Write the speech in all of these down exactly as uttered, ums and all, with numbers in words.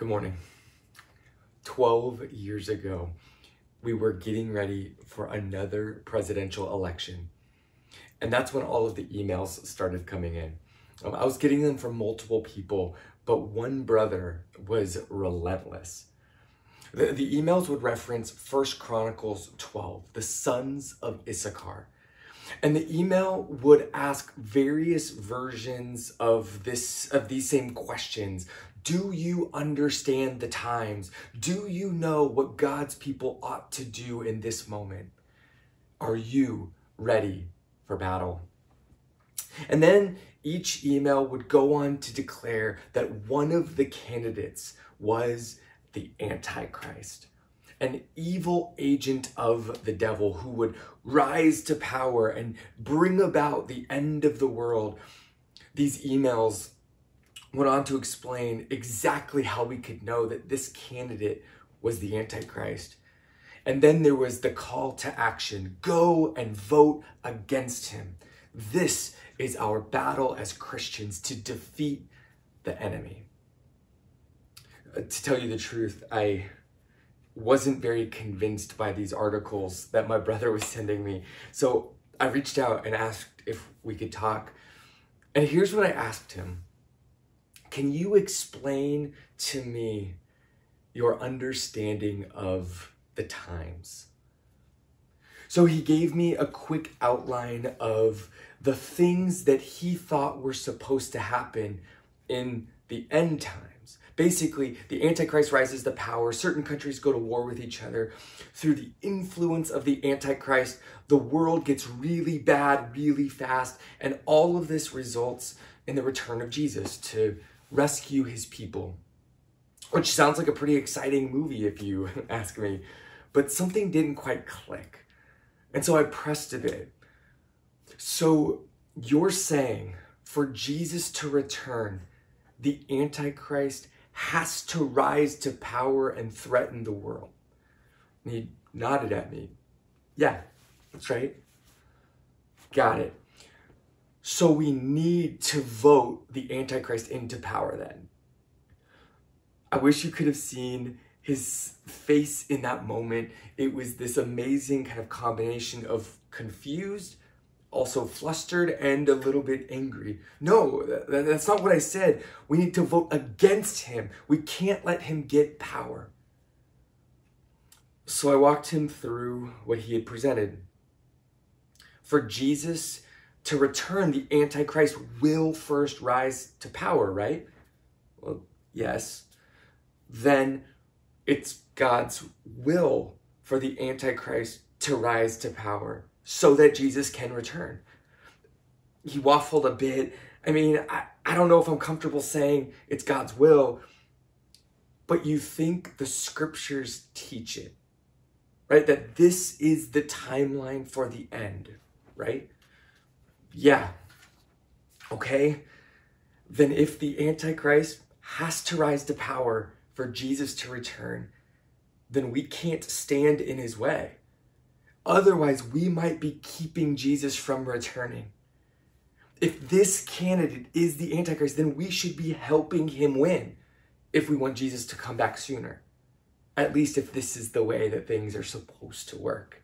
Good morning. twelve years ago, we were getting ready for another presidential election. And that's when all of the emails started coming in. Um, I was getting them from multiple people, but one brother was relentless. The, the emails would reference First Chronicles twelve, the sons of Issachar. And the email would ask various versions of this, of these same questions. Do you understand the times? Do you know what God's people ought to do in this moment? Are you ready for battle? And then each email would go on to declare that one of the candidates was the Antichrist, an evil agent of the devil who would rise to power and bring about the end of the world. These emails went on to explain exactly how we could know that this candidate was the Antichrist. And then there was the call to action. Go and vote against him. This is our battle as Christians to defeat the enemy. Uh, to tell you the truth, I wasn't very convinced by these articles that my brother was sending me. So I reached out and asked if we could talk. And here's what I asked him. Can you explain to me your understanding of the times? So he gave me a quick outline of the things that he thought were supposed to happen in the end times. Basically, the Antichrist rises to power. Certain countries go to war with each other. Through the influence of the Antichrist, the world gets really bad really fast. And all of this results in the return of Jesus to rescue his people, which sounds like a pretty exciting movie if you ask me, but something didn't quite click. And so I pressed a bit. So you're saying for Jesus to return, the Antichrist has to rise to power and threaten the world? And he nodded at me. Yeah, that's right. Got it. So we need to vote the Antichrist into power then. I wish you could have seen his face in that moment. It was this amazing kind of combination of confused, also flustered, and a little bit angry. No, that, that's not what I said. We need to vote against him. We can't let him get power. So I walked him through what he had presented. For Jesus to return, the Antichrist will first rise to power, right? Well, yes. Then it's God's will for the Antichrist to rise to power so that Jesus can return. He waffled a bit. I mean, I, I don't know if I'm comfortable saying it's God's will, but you think the scriptures teach it, right? That this is the timeline for the end, right? Yeah. Okay. Then if the Antichrist has to rise to power for Jesus to return, then we can't stand in his way. Otherwise, we might be keeping Jesus from returning. If this candidate is the Antichrist, then we should be helping him win if we want Jesus to come back sooner. At least if this is the way that things are supposed to work.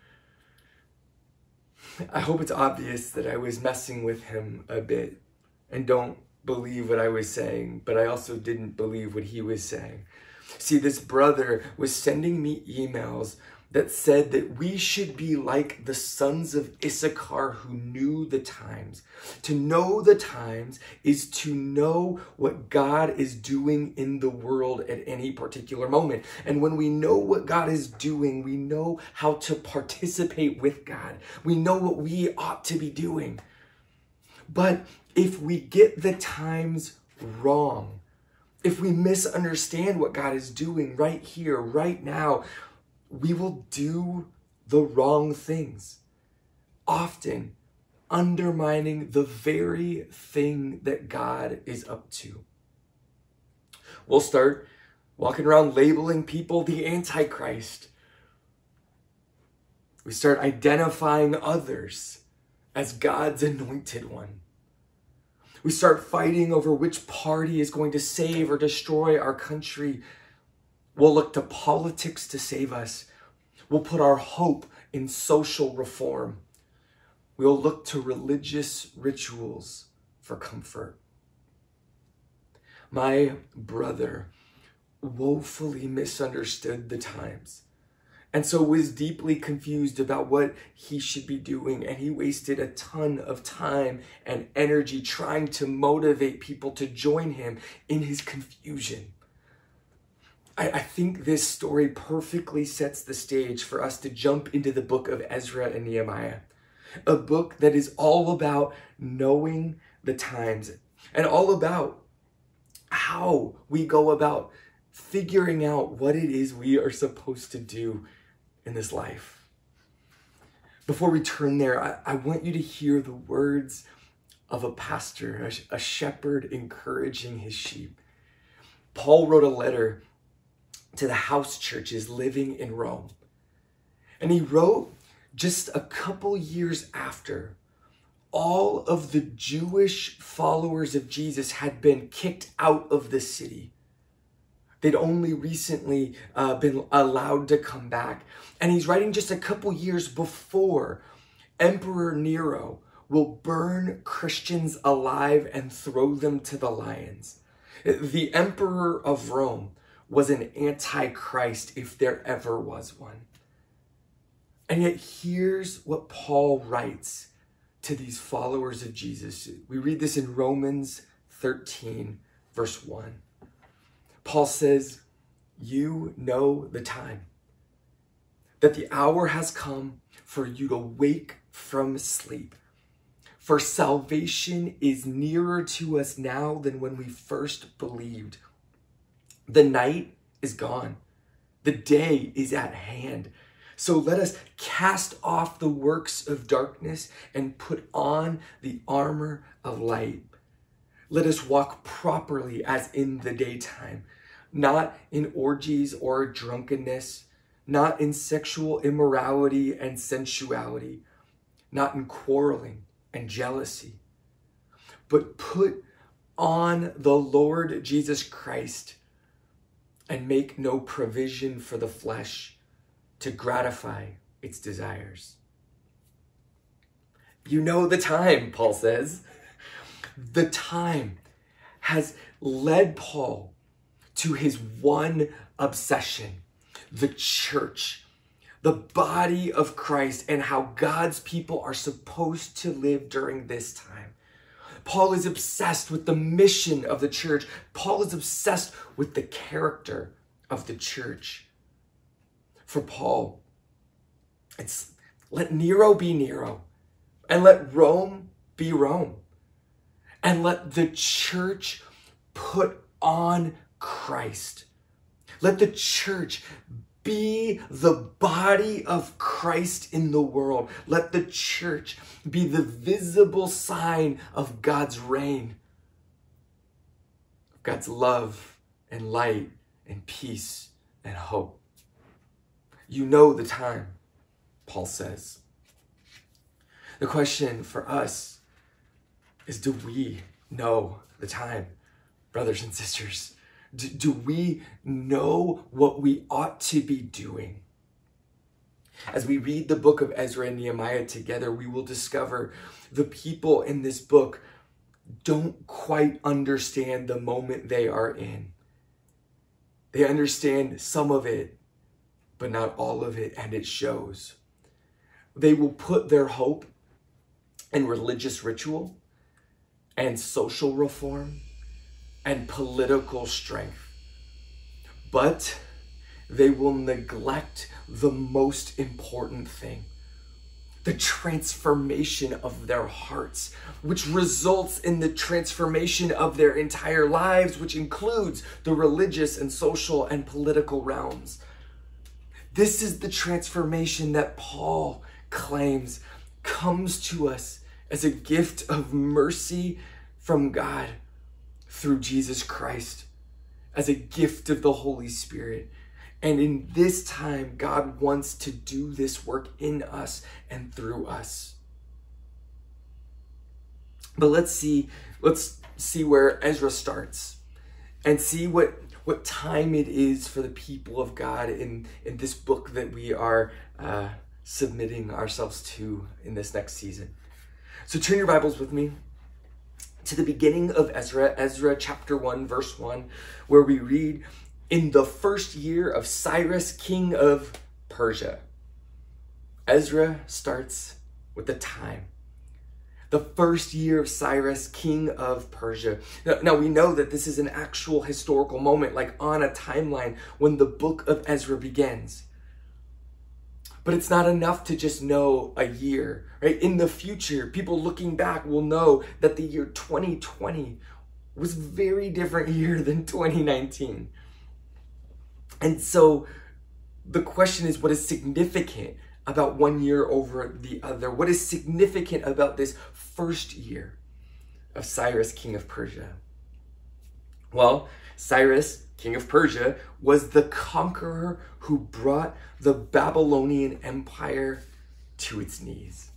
I hope it's obvious that I was messing with him a bit and don't believe what I was saying, but I also didn't believe what he was saying. See, this brother was sending me emails that said that we should be like the sons of Issachar who knew the times. To know the times is to know what God is doing in the world at any particular moment. And when we know what God is doing, we know how to participate with God. We know what we ought to be doing. But if we get the times wrong, if we misunderstand what God is doing right here, right now, we will do the wrong things, often undermining the very thing that God is up to. We'll start walking around labeling people the Antichrist. We start identifying others as God's anointed one. We start fighting over which party is going to save or destroy our country. We'll look to politics to save us. We'll put our hope in social reform. We'll look to religious rituals for comfort. My brother woefully misunderstood the times, and so was deeply confused about what he should be doing, and he wasted a ton of time and energy trying to motivate people to join him in his confusion. I, I think this story perfectly sets the stage for us to jump into the book of Ezra and Nehemiah, a book that is all about knowing the times and all about how we go about figuring out what it is we are supposed to do in this life. Before we turn there, I, I want you to hear the words of a pastor, a, a shepherd encouraging his sheep. Paul wrote a letter to the house churches living in Rome. And he wrote just a couple years after all of the Jewish followers of Jesus had been kicked out of the city. They'd only recently uh, been allowed to come back. And he's writing just a couple years before Emperor Nero will burn Christians alive and throw them to the lions. The emperor of Rome was an antichrist if there ever was one. And yet here's what Paul writes to these followers of Jesus. We read this in Romans thirteen, verse one. Paul says, you know the time, that the hour has come for you to wake from sleep. For salvation is nearer to us now than when we first believed. The night is gone. The day is at hand. So let us cast off the works of darkness and put on the armor of light. Let us walk properly as in the daytime, not in orgies or drunkenness, not in sexual immorality and sensuality, not in quarreling and jealousy, but put on the Lord Jesus Christ and make no provision for the flesh to gratify its desires. You know the time, Paul says. The time has led Paul to his one obsession, the church, the body of Christ, and how God's people are supposed to live during this time. Paul is obsessed with the mission of the church. Paul is obsessed with the character of the church. For Paul, it's let Nero be Nero, and let Rome be Rome, and let the church put on Christ. Let the church be the body of Christ in the world. Let the church be the visible sign of God's reign, of God's love and light and peace and hope. You know the time, Paul says. The question for us is, do we know the time, brothers and sisters? Do, do we know what we ought to be doing? As we read the book of Ezra and Nehemiah together, we will discover the people in this book don't quite understand the moment they are in. They understand some of it, but not all of it, and it shows. They will put their hope in religious ritual and social reform and political strength, but they will neglect the most important thing, the transformation of their hearts, which results in the transformation of their entire lives, which includes the religious and social and political realms. This is the transformation that Paul claims comes to us as a gift of mercy from God through Jesus Christ, as a gift of the Holy Spirit. And in this time, God wants to do this work in us and through us. But let's see, let's see where Ezra starts and see what, what time it is for the people of God in, in this book that we are uh, submitting ourselves to in this next season. So turn your Bibles with me to the beginning of Ezra, Ezra chapter one, verse one, where we read, "In the first year of Cyrus, king of Persia." Ezra starts with the time. The first year of Cyrus, king of Persia. Now, now we know that this is an actual historical moment, like on a timeline when the book of Ezra begins. But it's not enough to just know a year, right? In the future, people looking back will know that the year twenty twenty was a very different year than twenty nineteen. And so the question is, what is significant about one year over the other? What is significant about this first year of Cyrus, king of Persia? Well, Cyrus, king of Persia, was the conqueror who brought the Babylonian Empire to its knees.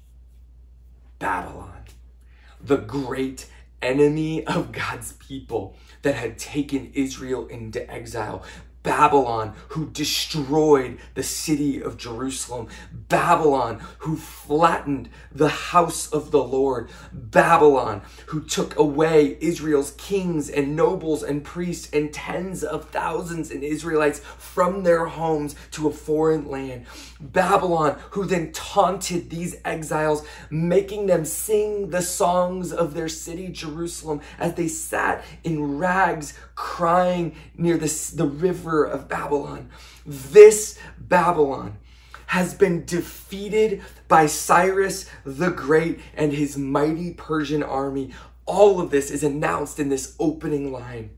Babylon, the great enemy of God's people that had taken Israel into exile. Babylon, who destroyed the city of Jerusalem. Babylon, who flattened the house of the Lord. Babylon, who took away Israel's kings and nobles and priests and tens of thousands of Israelites from their homes to a foreign land. Babylon, who then taunted these exiles, making them sing the songs of their city, Jerusalem, as they sat in rags, crying near the, the river of Babylon. This Babylon has been defeated by Cyrus the Great and his mighty Persian army. All of this is announced in this opening line.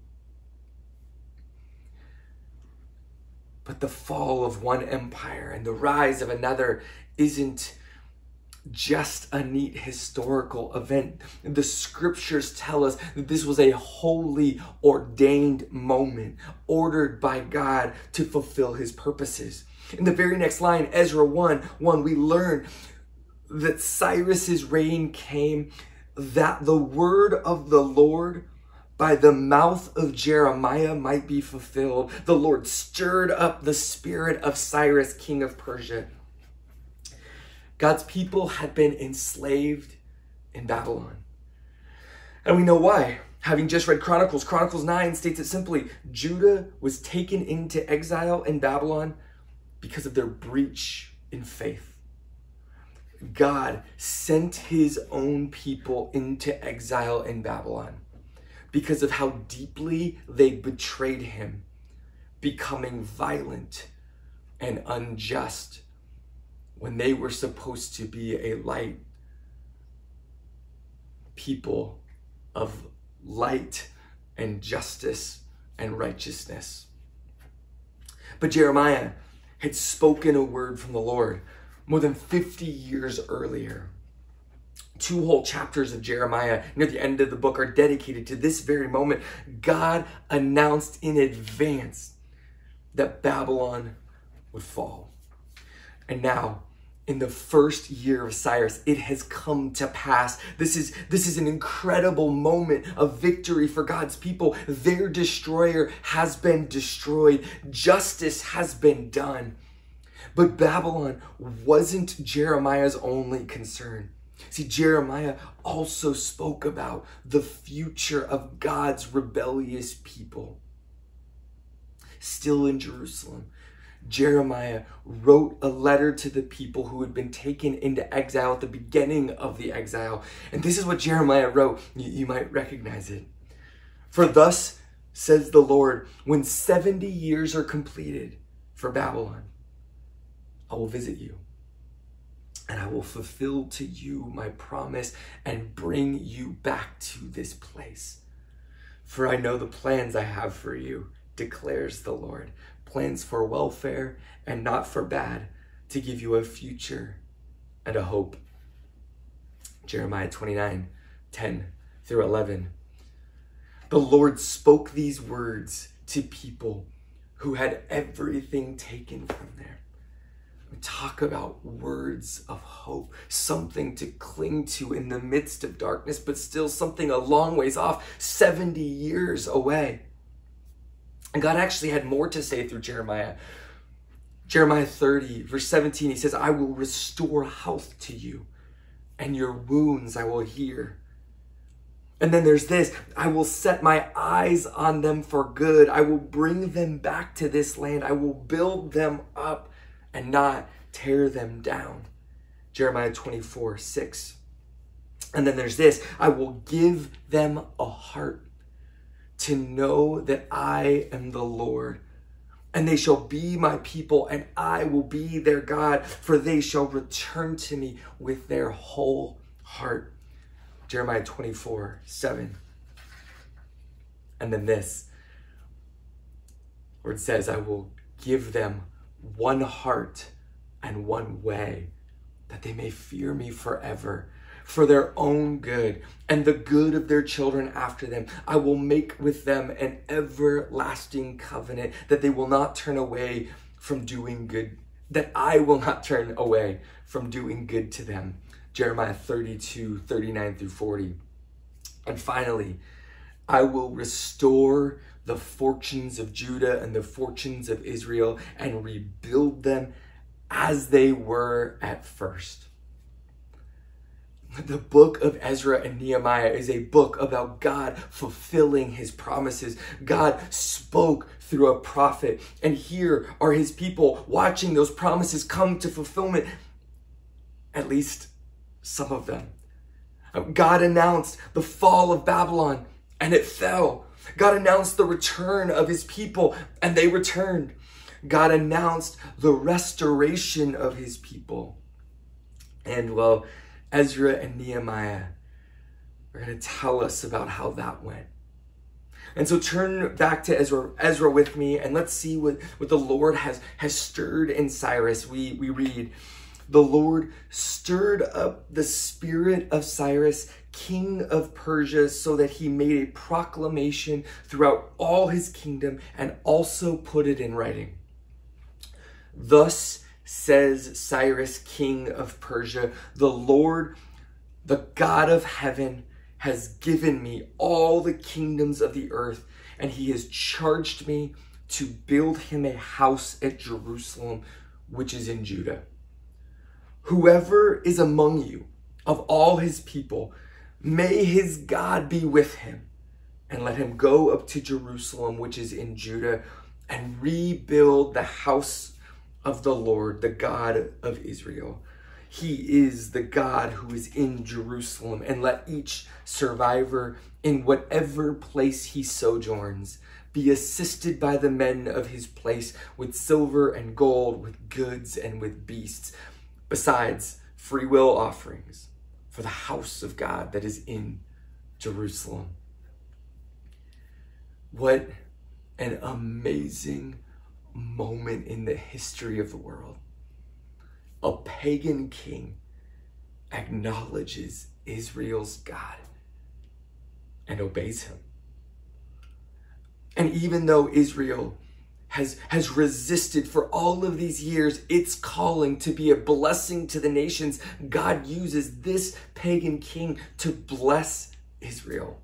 But the fall of one empire and the rise of another isn't just a neat historical event. The scriptures tell us that this was a holy, ordained moment, ordered by God to fulfill his purposes. In the very next line, Ezra one, one, we learn that Cyrus's reign came, that the word of the Lord by the mouth of Jeremiah might be fulfilled. The Lord stirred up the spirit of Cyrus, king of Persia. God's people had been enslaved in Babylon. And we know why. Having just read Chronicles, Chronicles nine states it simply: Judah was taken into exile in Babylon because of their breach in faith. God sent his own people into exile in Babylon because of how deeply they betrayed him, becoming violent and unjust when they were supposed to be a light people of light and justice and righteousness. But Jeremiah had spoken a word from the Lord more than fifty years earlier. Two whole chapters of Jeremiah near the end of the book are dedicated to this very moment. God announced in advance that Babylon would fall. And now, in the first year of Cyrus, it has come to pass. This is, this is an incredible moment of victory for God's people. Their destroyer has been destroyed. Justice has been done. But Babylon wasn't Jeremiah's only concern. See, Jeremiah also spoke about the future of God's rebellious people. Still in Jerusalem, Jeremiah wrote a letter to the people who had been taken into exile at the beginning of the exile. And this is what Jeremiah wrote. You, you might recognize it. "For thus says the Lord, when seventy years are completed for Babylon, I will visit you, and I will fulfill to you my promise and bring you back to this place. For I know the plans I have for you, declares the Lord, plans for welfare and not for bad, to give you a future and a hope." Jeremiah twenty-nine, ten through eleven. The Lord spoke these words to people who had everything taken from them. talk about words of hope, something to cling to in the midst of darkness, but still something a long ways off, seventy years away. And God actually had more to say through Jeremiah. Jeremiah thirty, verse seventeen, he says, I will restore health to you, and your wounds I will heal. And then there's this, I will set my eyes on them for good. I will bring them back to this land. I will build them up and not tear them down. Jeremiah twenty-four, six. And then there's this, I will give them a heart to know that I am the Lord. And they shall be my people, and I will be their God, for they shall return to me with their whole heart. Jeremiah twenty-four, seven. And then this, where it says, I will give them one heart and one way, that they may fear me forever, for their own good and the good of their children after them. I will make with them an everlasting covenant, that they will not turn away from doing good, that I will not turn away from doing good to them. Jeremiah thirty-two, thirty-nine through forty. And finally, I will restore the fortunes of Judah and the fortunes of Israel and rebuild them as they were at first. The book of Ezra and Nehemiah is a book about God fulfilling his promises. God spoke through a prophet, and here are his people watching those promises come to fulfillment, at least some of them. God announced the fall of Babylon, and it fell. God announced the return of his people, and they returned. God announced the restoration of his people. And well, Ezra and Nehemiah are going to tell us about how that went. And so turn back to Ezra, Ezra with me, and let's see what, what the Lord has, has stirred in Cyrus. We, we read, the Lord stirred up the spirit of Cyrus, king of Persia, so that he made a proclamation throughout all his kingdom and also put it in writing. Thus says Cyrus, king of Persia, the Lord, the God of heaven, has given me all the kingdoms of the earth, and he has charged me to build him a house at Jerusalem, which is in Judah. Whoever is among you of all his people, may his God be with him, and let him go up to Jerusalem, which is in Judah, and rebuild the house of the Lord, the God of Israel. He is the God who is in Jerusalem, and let each survivor in whatever place he sojourns be assisted by the men of his place with silver and gold, with goods and with beasts, besides free will offerings for the house of God that is in Jerusalem. What an amazing moment in the history of the world. A pagan king acknowledges Israel's God and obeys him. And even though Israel has, has resisted for all of these years its calling to be a blessing to the nations, God uses this pagan king to bless Israel.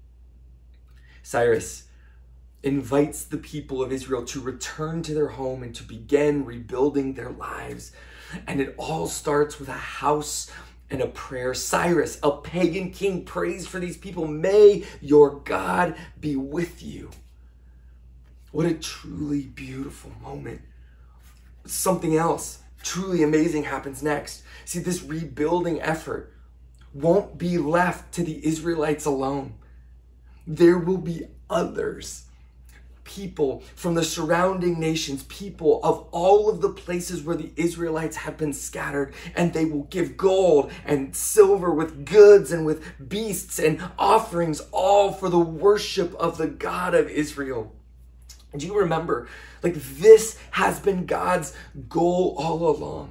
Cyrus invites the people of Israel to return to their home and to begin rebuilding their lives. And it all starts with a house and a prayer. Cyrus, a pagan king, prays for these people. May your God be with you. What a truly beautiful moment. Something else truly amazing happens next. See, this rebuilding effort won't be left to the Israelites alone. There will be others. People from the surrounding nations, people of all of the places where the Israelites have been scattered, and they will give gold and silver with goods and with beasts and offerings, all for the worship of the God of Israel. Do you remember? Like, this has been God's goal all along.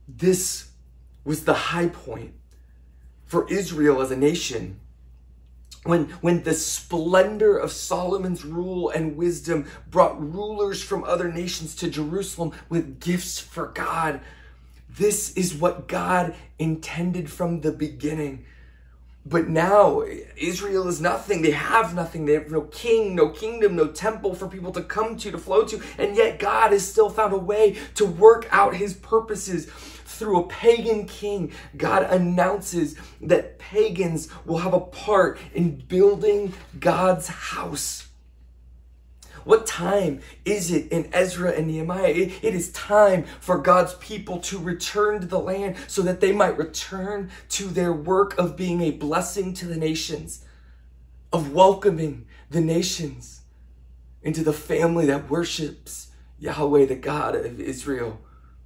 This was the high point for Israel as a nation. When, when the splendor of Solomon's rule and wisdom brought rulers from other nations to Jerusalem with gifts for God. This is what God intended from the beginning. But now Israel is nothing. They have nothing. They have no king, no kingdom, no temple for people to come to, to flow to. And yet God has still found a way to work out his purposes through a pagan king. God announces that pagans will have a part in building God's house. What time is it in Ezra and Nehemiah? It, it is time for God's people to return to the land so that they might return to their work of being a blessing to the nations, of welcoming the nations into the family that worships Yahweh, the God of Israel.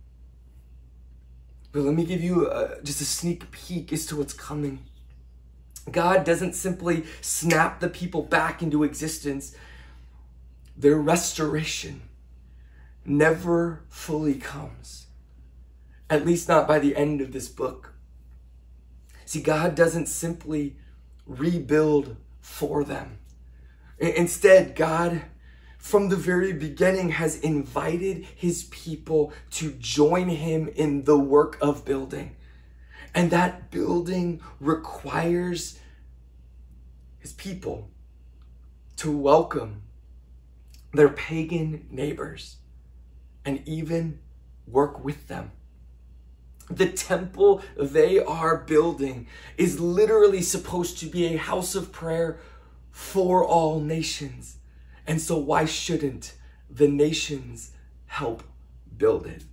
But let me give you a, just a sneak peek as to what's coming. God doesn't simply snap the people back into existence. Their restoration never fully comes, at least not by the end of this book. See, God doesn't simply rebuild for them. Instead, God, from the very beginning, has invited his people to join him in the work of building. And that building requires his people to welcome their pagan neighbors and even work with them. The temple they are building is literally supposed to be a house of prayer for all nations. And so why shouldn't the nations help build it?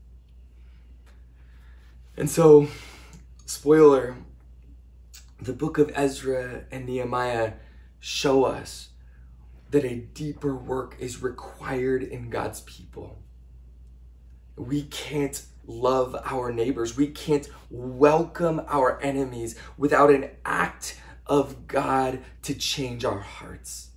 And so, spoiler, the book of Ezra and Nehemiah show us that a deeper work is required in God's people. We can't love our neighbors. We can't welcome our enemies without an act of God to change our hearts.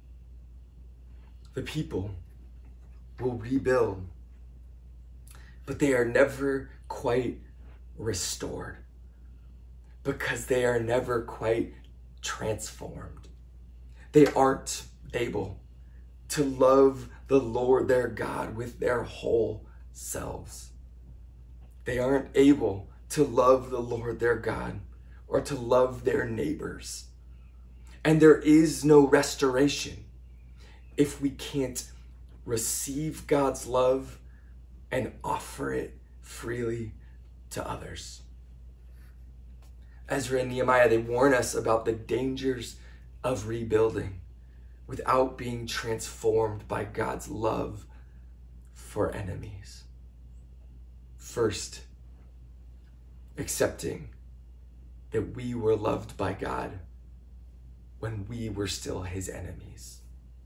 The people will rebuild, but they are never quite restored because they are never quite transformed. They aren't able to love the Lord their God with their whole selves. They aren't able to love the Lord their God or to love their neighbors. And there is no restoration if we can't receive God's love and offer it freely to others. Ezra and Nehemiah, they warn us about the dangers of rebuilding without being transformed by God's love for enemies. First, accepting that we were loved by God when we were still his enemies.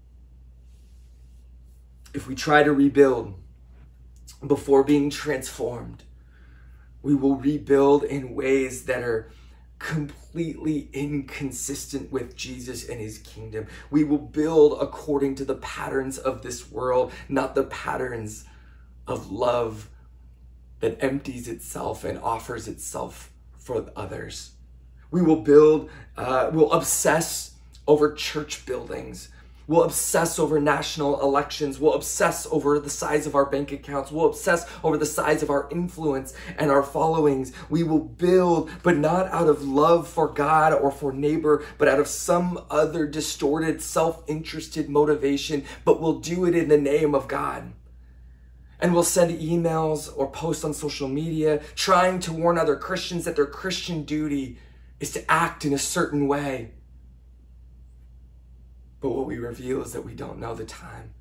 If we try to rebuild before being transformed, we will rebuild in ways that are completely inconsistent with Jesus and his kingdom. We will build according to the patterns of this world, not the patterns of love that empties itself and offers itself for others. We will build, uh, we'll obsess over church buildings. We'll obsess over national elections. We'll obsess over the size of our bank accounts. We'll obsess over the size of our influence and our followings. We will build, but not out of love for God or for neighbor, but out of some other distorted, self-interested motivation, but we'll do it in the name of God. And we'll send emails or post on social media trying to warn other Christians that their Christian duty is to act in a certain way. But what we reveal is that we don't know the time.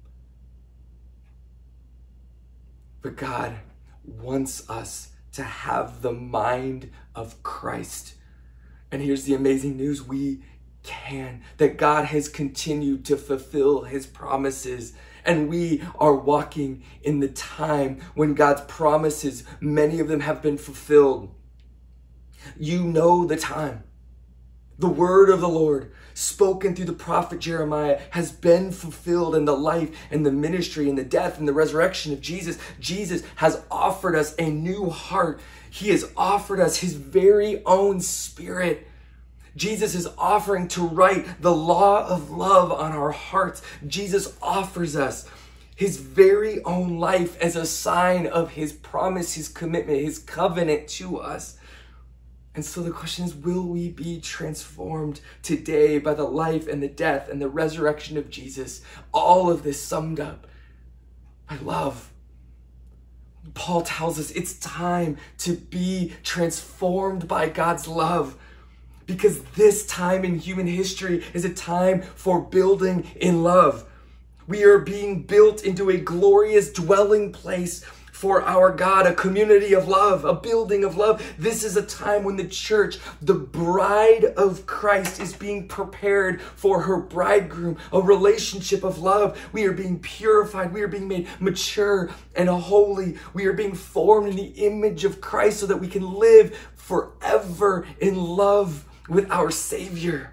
But God wants us to have the mind of Christ. And here's the amazing news. We can. That God has continued to fulfill his promises. And we are walking in the time when God's promises, many of them have been fulfilled. You know the time. The word of the Lord, spoken through the prophet Jeremiah, has been fulfilled in the life and the ministry and the death and the resurrection of Jesus. Jesus has offered us a new heart. He has offered us his very own spirit. Jesus is offering to write the law of love on our hearts. Jesus offers us his very own life as a sign of his promise, his commitment, his covenant to us. And so the question is, will we be transformed today by the life and the death and the resurrection of Jesus? All of this summed up by love. Paul tells us it's time to be transformed by God's love, because this time in human history is a time for building in love. We are being built into a glorious dwelling place for our God, a community of love, a building of love. This is a time when the church, the bride of Christ, is being prepared for her bridegroom, a relationship of love. We are being purified. We are being made mature and holy. We are being formed in the image of Christ so that we can live forever in love with our Savior.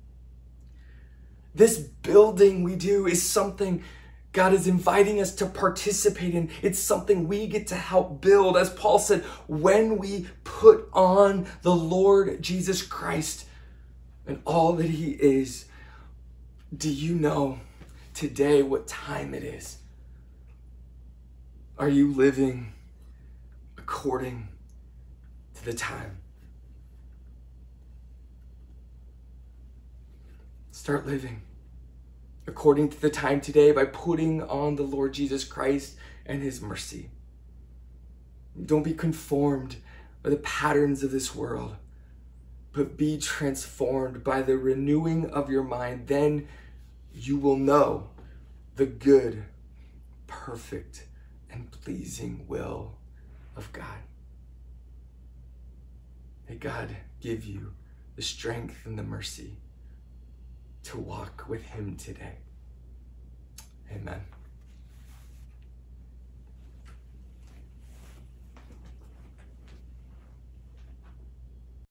This building we do is something God is inviting us to participate in. It's something we get to help build. As Paul said, when we put on the Lord Jesus Christ and all that he is, do you know today what time it is? Are you living according to the time? Start living according to the time today by putting on the Lord Jesus Christ and his mercy. Don't be conformed by the patterns of this world, but be transformed by the renewing of your mind. Then you will know the good, perfect, and pleasing will of God. May God give you the strength and the mercy to walk with him today. Amen.